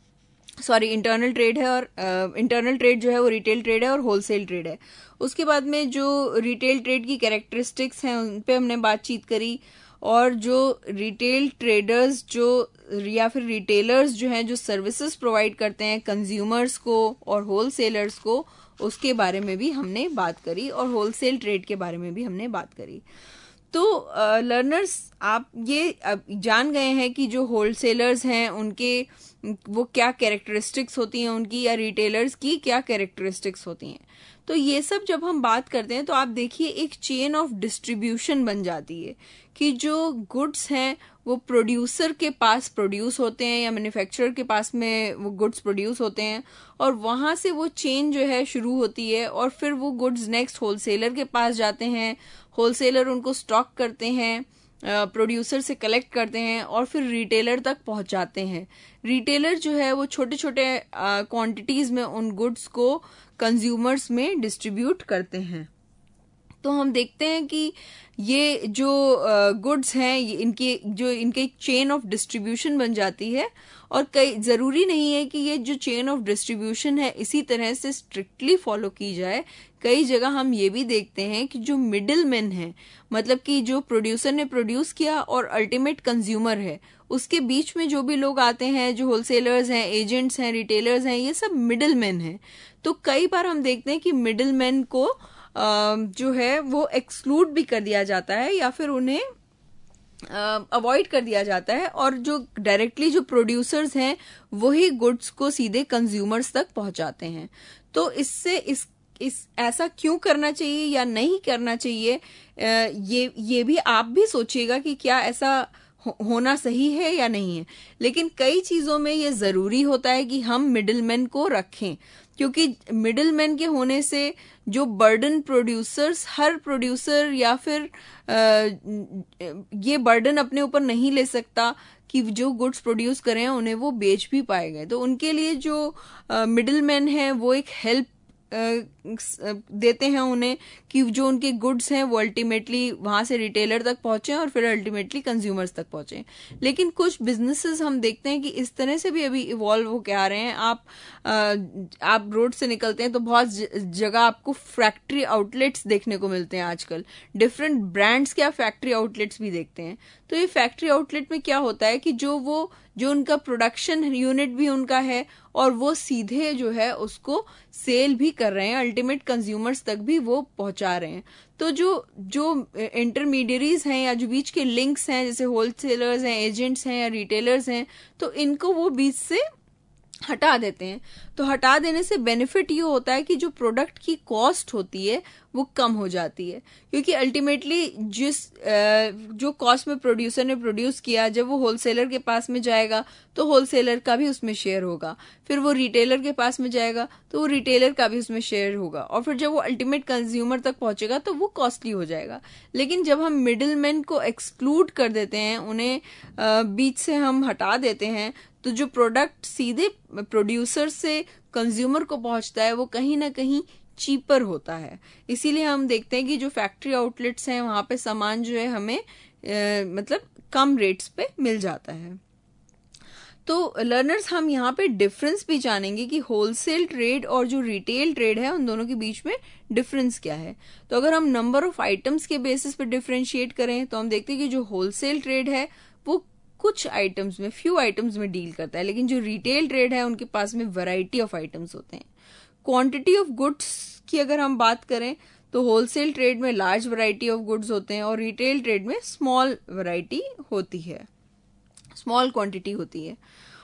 सॉरी इंटरनल ट्रेड है, और इंटरनल uh, ट्रेड जो है वो रिटेल ट्रेड है और होलसेल ट्रेड है। उसके बाद में जो रिटेल ट्रेड की कैरेक्टरिस्टिक्स हैं उन पे हमने बातचीत करी, और जो रिटेल ट्रेडर्स जो या फिर रिटेलर्स जो हैं जो सर्विसेज प्रोवाइड करते हैं कंज्यूमर्स को और होलसेलर्स को, उसके बारे में भी हमने बात करी, और होलसेल ट्रेड के बारे में भी हमने बात करी। तो लर्नर्स uh, आप ये uh, जान गए हैं कि जो होलसेलर्स हैं उनके वो क्या कैरेक्टरिस्टिक्स होती हैं उनकी, या रिटेलर्स की क्या कैरेक्टरिस्टिक्स होती हैं। तो ये सब जब हम बात करते हैं तो आप देखिए एक चेन ऑफ डिस्ट्रीब्यूशन बन जाती है कि जो गुड्स हैं वो प्रोड्यूसर के पास प्रोड्यूस होते हैं या मैन्युफैक्चरर के पास में वो गुड्स प्रोड्यूस होते हैं, और वहाँ से वो चेन जो है शुरू होती है, और फिर वो गुड्स नेक्स्ट होलसेलर के पास जाते हैं, होलसेलर उनको स्टॉक करते हैं, प्रोड्यूसर uh, से कलेक्ट करते हैं और फिर रिटेलर तक पहुंचाते हैं। रिटेलर जो है वो छोटे छोटे क्वांटिटीज uh, में उन गुड्स को कंज्यूमर्स में डिस्ट्रीब्यूट करते हैं। तो हम देखते हैं कि ये जो गुड्स uh, हैं इनके जो इनके चेन ऑफ डिस्ट्रीब्यूशन बन जाती है, और कई ज़रूरी नहीं है कि ये जो चेन ऑफ डिस्ट्रीब्यूशन है इसी तरह से स्ट्रिक्टली फॉलो की जाए। कई जगह हम ये भी देखते हैं कि जो मिडिल मैन है, मतलब कि जो प्रोड्यूसर ने प्रोड्यूस किया और अल्टीमेट कंज्यूमर है, उसके बीच में जो भी लोग आते हैं, जो होलसेलर्स हैं, एजेंट्स हैं, रिटेलर्स हैं, ये सब मिडिल मैन हैं। तो कई बार हम देखते हैं कि मिडिल मैन को जो है वो एक्सक्लूड भी कर दिया जाता है या फिर उन्हें अवॉइड uh, कर दिया जाता है, और जो डायरेक्टली जो प्रोड्यूसर्स हैं वही गुड्स को सीधे कंज्यूमर्स तक पहुंचाते हैं। तो इससे इस इस ऐसा क्यों करना चाहिए या नहीं करना चाहिए, uh, ये ये भी आप भी सोचिएगा कि क्या ऐसा हो, होना सही है या नहीं है। लेकिन कई चीजों में ये जरूरी होता है कि हम मिडिलमैन को रखें, क्योंकि मिडिलमैन के होने से जो बर्डन प्रोड्यूसर्स, हर प्रोड्यूसर या फिर आ, ये बर्डन अपने ऊपर नहीं ले सकता कि जो गुड्स प्रोड्यूस करें उन्हें वो बेच भी पाएंगे। तो उनके लिए जो मिडिलमैन है वो एक हेल्प देते हैं उन्हें कि जो उनके गुड्स हैं वो अल्टीमेटली वहां से रिटेलर तक पहुंचे और फिर अल्टीमेटली कंज्यूमर्स तक पहुंचे। लेकिन कुछ बिजनेसेस हम देखते हैं कि इस तरह से भी अभी इवॉल्व होके आ रहे हैं। आप आप रोड से निकलते हैं तो बहुत जगह आपको फैक्ट्री आउटलेट्स देखने को मिलते हैं। आजकल डिफरेंट ब्रांड्स के आप फैक्ट्री आउटलेट्स भी देखते हैं। तो ये फैक्ट्री आउटलेट में क्या होता है कि जो वो जो उनका प्रोडक्शन यूनिट भी उनका है और वो सीधे जो है उसको सेल भी कर रहे हैं, अल्टीमेट कंज्यूमर्स तक भी वो पहुंचा रहे हैं। तो जो जो इंटरमीडियरीज हैं या जो बीच के लिंक्स हैं, जैसे होलसेलर्स हैं, एजेंट्स हैं या रिटेलर्स हैं, तो इनको वो बीच से हटा देते हैं। तो हटा देने से बेनिफिट ये होता है कि जो प्रोडक्ट की कॉस्ट होती है वो कम हो जाती है, क्योंकि अल्टीमेटली जिस जो कॉस्ट में प्रोड्यूसर ने प्रोड्यूस किया, जब वो होलसेलर के पास में जाएगा तो होलसेलर का भी उसमें शेयर होगा, फिर वो रिटेलर के पास में जाएगा तो वो रिटेलर का भी उसमें शेयर होगा, और फिर जब वो अल्टीमेट कंज्यूमर तक पहुंचेगा तो वो कॉस्टली हो जाएगा। लेकिन जब हम मिडिल मैन को एक्सक्लूड कर देते हैं, उन्हें बीच से हम हटा देते हैं, तो जो प्रोडक्ट सीधे प्रोड्यूसर से कंज्यूमर को पहुंचता है वो कहीं ना कहीं चीपर होता है। इसीलिए हम देखते हैं कि जो फैक्ट्री आउटलेट्स हैं वहां पे सामान जो है हमें ए, मतलब कम रेट्स पे मिल जाता है। तो लर्नर्स, हम यहाँ पे डिफरेंस भी जानेंगे कि होलसेल ट्रेड और जो रिटेल ट्रेड है उन दोनों के बीच में डिफरेंस क्या है। तो अगर हम नंबर ऑफ आइटम्स के बेसिस पे डिफरेंशिएट करें तो हम देखते हैं कि जो होलसेल ट्रेड है वो कुछ आइटम्स में, फ्यू आइटम्स में डील करता है, लेकिन जो रिटेल ट्रेड है उनके पास में वैरायटी ऑफ आइटम्स होते हैं। क्वांटिटी ऑफ गुड्स की अगर हम बात करें तो होलसेल ट्रेड में लार्ज वैरायटी ऑफ गुड्स होते हैं और रिटेल ट्रेड में स्मॉल वैरायटी होती है, स्मॉल क्वांटिटी होती है।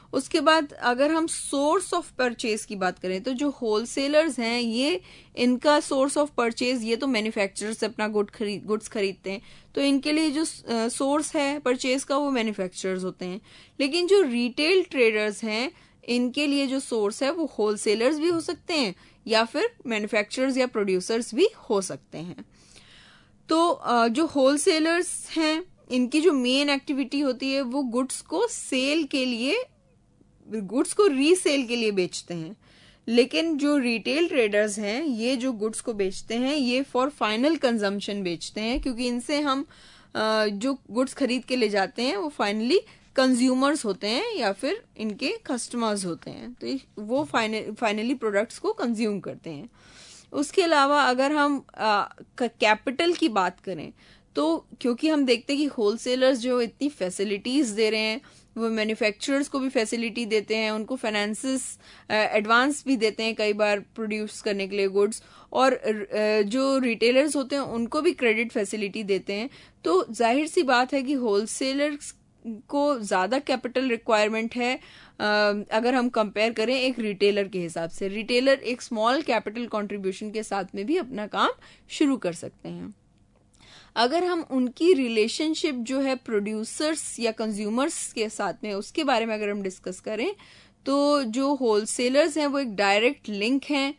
उसके बाद अगर हम सोर्स ऑफ परचेज की बात करें तो जो होलसेलर्स हैं ये इनका सोर्स ऑफ परचेज, ये तो मैन्युफैक्चरर से अपना गुड खरीद गुड्स खरीदते हैं, तो इनके लिए जो सोर्स है परचेज का वो मैन्युफैक्चरर्स होते हैं। लेकिन जो रिटेल ट्रेडर्स हैं इनके लिए जो सोर्स है वो होलसेलर्स भी हो सकते हैं या फिर मैन्युफैक्चरर्स या प्रोड्यूसर्स भी हो सकते हैं। तो जो होलसेलर्स हैं इनकी जो मेन एक्टिविटी होती है वो गुड्स को सेल के लिए, गुड्स को रीसेल के लिए बेचते हैं। लेकिन जो रिटेल ट्रेडर्स हैं ये जो गुड्स को बेचते हैं ये फॉर फाइनल कंजम्पशन बेचते हैं, क्योंकि इनसे हम जो गुड्स खरीद के ले जाते हैं वो फाइनली कंज्यूमर्स होते हैं या फिर इनके कस्टमर्स होते हैं, तो वो फाइनली प्रोडक्ट्स को कंज्यूम करते हैं। उसके अलावा अगर हम कैपिटल की बात करें तो क्योंकि हम देखते हैं कि होलसेलर्स जो इतनी फैसिलिटीज दे रहे हैं, वो मैन्युफैक्चरर्स को भी फैसिलिटी देते हैं, उनको फाइनेंसेस एडवांस भी देते हैं कई बार प्रोड्यूस करने के लिए गुड्स, और uh, जो रिटेलर्स होते हैं उनको भी क्रेडिट फैसिलिटी देते हैं। तो जाहिर सी बात है कि होलसेलर्स को ज़्यादा कैपिटल रिक्वायरमेंट है uh, अगर हम कंपेयर करें एक रिटेलर के हिसाब से। रिटेलर एक स्मॉल कैपिटल कंट्रीब्यूशन के साथ में भी अपना काम शुरू कर सकते हैं। अगर हम उनकी रिलेशनशिप जो है प्रोड्यूसर्स या कंज्यूमर्स के साथ में उसके बारे में अगर हम डिस्कस करें तो जो होलसेलर्स हैं वो एक डायरेक्ट लिंक हैं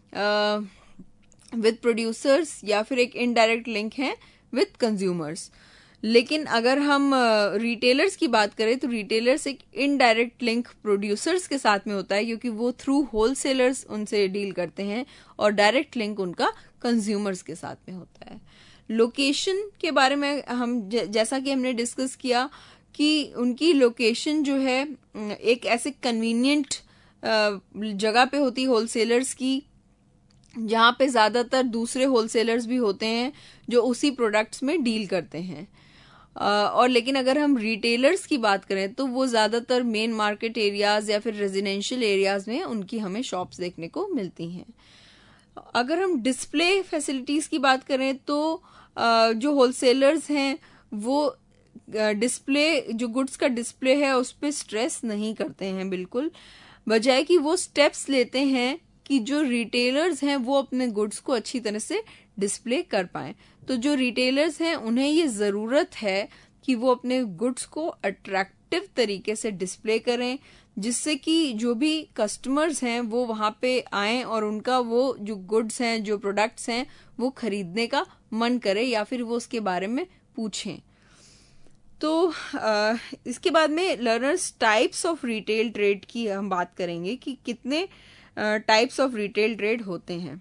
विद प्रोड्यूसर्स या फिर एक इनडायरेक्ट लिंक है विद कंज्यूमर्स। लेकिन अगर हम रिटेलर्स uh, की बात करें तो रिटेलर्स एक इनडायरेक्ट लिंक प्रोड्यूसर्स के साथ में होता है, क्योंकि वो थ्रू होलसेलर्स उनसे डील करते हैं, और डायरेक्ट लिंक उनका कंज्यूमर्स के साथ में होता है। लोकेशन के बारे में हम जैसा कि हमने डिस्कस किया कि उनकी लोकेशन जो है एक ऐसे कन्वीनियंट जगह पे होती है होलसेलर्स की, जहाँ पे ज़्यादातर दूसरे होलसेलर्स भी होते हैं जो उसी प्रोडक्ट्स में डील करते हैं। और लेकिन अगर हम रिटेलर्स की बात करें तो वो ज़्यादातर मेन मार्केट एरियाज या फिर रेजिडेंशियल एरियाज में उनकी हमें शॉप्स देखने को मिलती हैं। अगर हम डिस्प्ले फैसिलिटीज़ की बात करें तो जो होलसेलर्स हैं वो डिस्प्ले, जो गुड्स का डिस्प्ले है उस पर स्ट्रेस नहीं करते हैं बिल्कुल, बजाय कि वो स्टेप्स लेते हैं कि जो रिटेलर्स हैं वो अपने गुड्स को अच्छी तरह से डिस्प्ले कर पाएं। तो जो रिटेलर्स हैं उन्हें ये ज़रूरत है कि वो अपने गुड्स को अट्रैक्टिव तरीके से डिस्प्ले करें, जिससे कि जो भी कस्टमर्स हैं वो वहाँ पे आएं और उनका वो जो गुड्स हैं, जो प्रोडक्ट्स हैं, वो खरीदने का मन करे या फिर वो उसके बारे में पूछें। तो आ, इसके बाद में learners types of retail trade की हम बात करेंगे कि कितने टाइप्स ऑफ रिटेल ट्रेड होते हैं।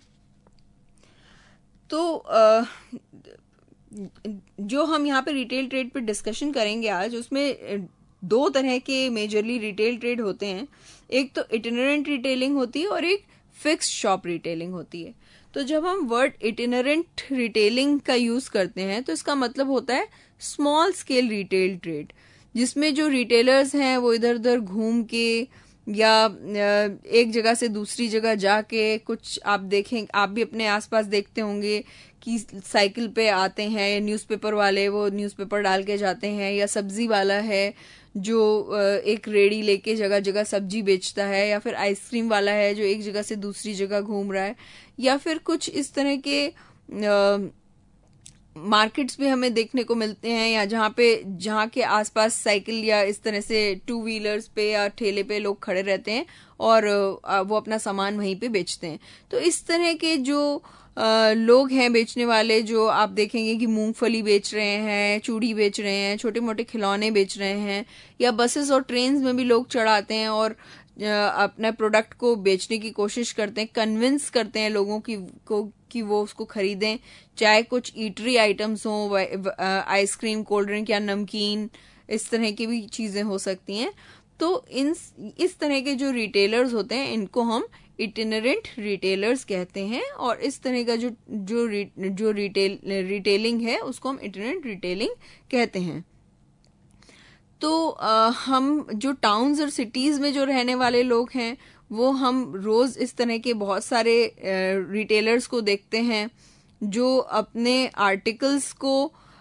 तो आ, जो हम यहाँ पे रिटेल ट्रेड पे डिस्कशन करेंगे आज, उसमें दो तरह के मेजरली रिटेल ट्रेड होते हैं। एक तो इटिनरेंट रिटेलिंग होती है और एक फिक्स्ड शॉप रिटेलिंग होती है। तो जब हम वर्ड इटिनरेंट रिटेलिंग का यूज करते हैं तो इसका मतलब होता है स्मॉल स्केल रिटेल ट्रेड, जिसमें जो रिटेलर्स हैं वो इधर उधर घूम के या एक जगह से दूसरी जगह जाके, कुछ आप देखें, आप भी अपने आसपास देखते होंगे कि साइकिल पे आते हैं, न्यूज़पेपर वाले वो न्यूज़पेपर डाल के जाते हैं, या सब्जी वाला है जो एक रेड़ी लेके जगह जगह सब्जी बेचता है, या फिर आइसक्रीम वाला है जो एक जगह से दूसरी जगह घूम रहा है, या फिर कुछ इस तरह के मार्केट्स भी हमें देखने को मिलते हैं, या जहाँ पे जहाँ के आसपास साइकिल या इस तरह से टू व्हीलर्स पे या ठेले पे लोग खड़े रहते हैं और वो अपना सामान वहीं पे बेचते हैं। तो इस तरह के जो आ, लोग हैं बेचने वाले, जो आप देखेंगे कि मूंगफली बेच रहे हैं, चूड़ी बेच रहे हैं, छोटे मोटे खिलौने बेच रहे हैं, या बसेस और ट्रेन्स में भी लोग चढ़ाते हैं और अपने प्रोडक्ट को बेचने की कोशिश करते हैं, कन्विंस करते हैं लोगों की को कि वो उसको खरीदें, चाहे कुछ ईटरी आइटम्स हो, आइसक्रीम, कोल्ड ड्रिंक या नमकीन, इस तरह की भी चीजें हो सकती हैं। तो इन इस तरह के जो रिटेलर्स होते हैं इनको हम इटिनरेंट रिटेलर्स कहते हैं, और इस तरह का जो जो रि, जो रिटेल रिटेलिंग है उसको हम इटिनरेंट रिटेलिंग कहते हैं। तो आ, हम जो टाउन्स और सिटीज में जो रहने वाले लोग हैं वो हम रोज इस तरह के बहुत सारे रिटेलर्स को देखते हैं जो अपने आर्टिकल्स को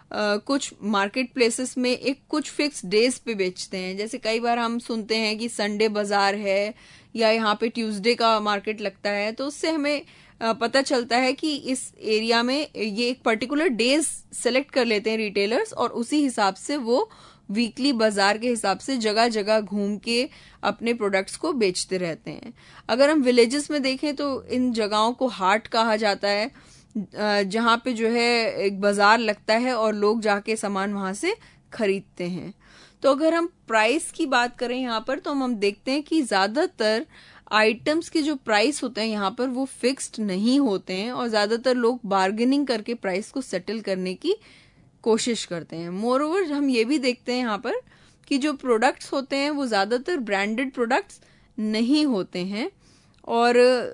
Uh, कुछ मार्केट प्लेसेस में एक कुछ फिक्स डेज पे बेचते हैं। जैसे कई बार हम सुनते हैं कि संडे बाजार है या यहाँ पे ट्यूसडे का मार्केट लगता है, तो उससे हमें uh, पता चलता है कि इस एरिया में ये एक पर्टिकुलर डेज सेलेक्ट कर लेते हैं रिटेलर्स, और उसी हिसाब से वो वीकली बाजार के हिसाब से जगह जगह घूम के अपने प्रोडक्ट्स को बेचते रहते हैं। अगर हम विलेजेस में देखें तो इन जगहों को हाट कहा जाता है, जहाँ पे जो है एक बाजार लगता है और लोग जाके सामान वहां से खरीदते हैं। तो अगर हम प्राइस की बात करें यहाँ पर, तो हम देखते हैं कि ज्यादातर आइटम्स के जो प्राइस होते हैं यहाँ पर वो फिक्स्ड नहीं होते हैं, और ज्यादातर लोग बार्गेनिंग करके प्राइस को सेटल करने की कोशिश करते हैं। मोर ओवर हम ये भी देखते हैं यहाँ पर कि जो प्रोडक्ट्स होते हैं वो ज्यादातर ब्रांडेड प्रोडक्ट्स नहीं होते हैं, और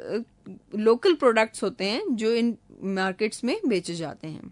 लोकल प्रोडक्ट्स होते हैं जो इन मार्केट्स में बेचे जाते हैं।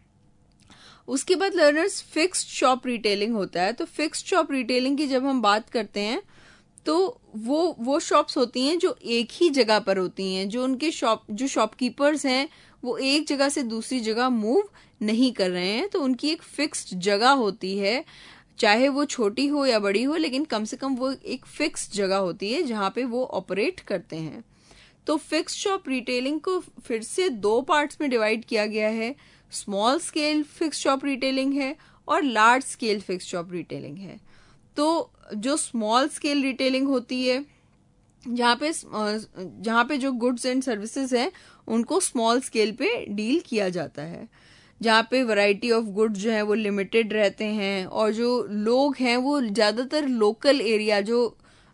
उसके बाद लर्नर्स फिक्स्ड शॉप रिटेलिंग होता है। तो फिक्स्ड शॉप रिटेलिंग की जब हम बात करते हैं तो वो वो शॉप्स होती हैं जो एक ही जगह पर होती हैं, जो उनके शॉप जो शॉपकीपर्स हैं वो एक जगह से दूसरी जगह मूव नहीं कर रहे हैं। तो उनकी एक फिक्स्ड जगह होती है, चाहे वो छोटी हो या बड़ी हो, लेकिन कम से कम वो एक फिक्स्ड जगह होती है जहां पे वो ऑपरेट करते हैं। तो फिक्स्ड शॉप रिटेलिंग को फिर से दो पार्ट्स में डिवाइड किया गया है। Small scale fixed shop retailing है और large scale fixed shop retailing है। तो जो स्मॉल स्केल रिटेलिंग होती है, जहाँ पे जहाँ पे जो गुड्स एंड सर्विसेज हैं उनको स्मॉल स्केल पे डील किया जाता है, जहाँ पे वैरायटी ऑफ गुड्स जो है वो लिमिटेड रहते हैं, और जो लोग हैं वो ज्यादातर लोकल एरिया जो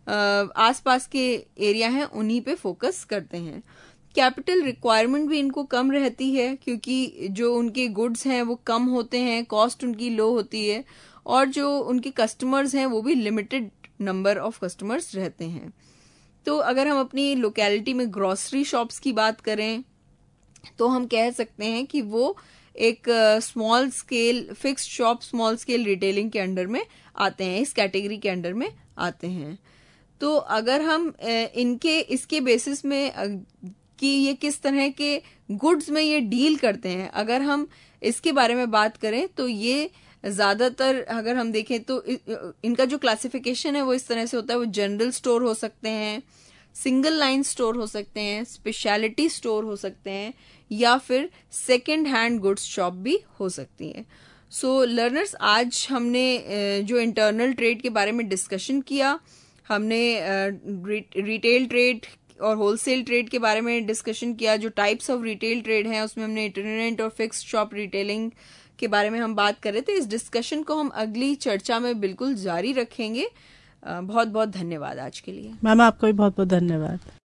आसपास के एरिया हैं उन्हीं पे फोकस करते हैं। कैपिटल रिक्वायरमेंट भी इनको कम रहती है, क्योंकि जो उनके गुड्स हैं वो कम होते हैं, कॉस्ट उनकी लो होती है, और जो उनके कस्टमर्स हैं वो भी लिमिटेड नंबर ऑफ कस्टमर्स रहते हैं। तो अगर हम अपनी लोकेलिटी में ग्रोसरी शॉप्स की बात करें तो हम कह सकते हैं कि वो एक small scale fixed shop small scale retailing के अंडर में आते हैं, इस कैटेगरी के अंडर में आते हैं। तो अगर हम इनके इसके बेसिस में कि ये किस तरह के गुड्स में ये डील करते हैं, अगर हम इसके बारे में बात करें तो ये ज्यादातर अगर हम देखें तो इनका जो क्लासिफिकेशन है वो इस तरह से होता है। वो जनरल स्टोर हो सकते हैं, सिंगल लाइन स्टोर हो सकते हैं, स्पेशलिटी स्टोर हो सकते हैं, या फिर सेकेंड हैंड गुड्स शॉप भी हो सकती है। सो लर्नर्स, आज हमने जो इंटरनल ट्रेड के बारे में डिस्कशन किया, हमने रिटेल ट्रेड और होलसेल ट्रेड के बारे में डिस्कशन किया। जो टाइप्स ऑफ रिटेल ट्रेड हैं उसमें हमने इटिनेरेंट और फिक्स्ड शॉप रिटेलिंग के बारे में हम बात कर रहे थे। इस डिस्कशन को हम अगली चर्चा में बिल्कुल जारी रखेंगे। बहुत बहुत धन्यवाद आज के लिए। मैम आपको भी बहुत बहुत धन्यवाद।